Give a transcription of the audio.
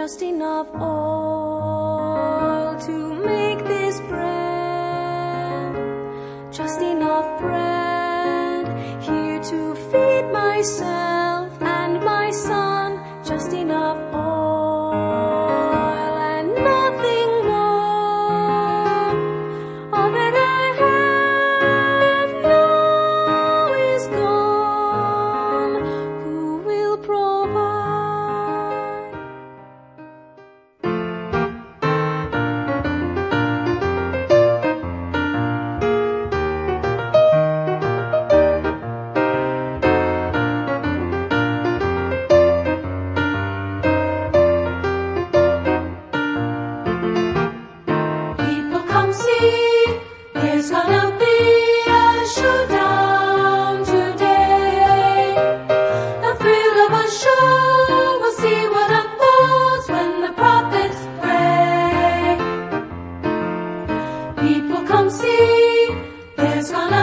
just enough oil to make this bread, just enough bread here to feed myself and my son, just enough oil and nothing more. All that I have now is gone. Who will provide? There's gonna be a showdown today. The thrill of a show, we'll see what unfolds when the prophets pray. People come see, there's gonna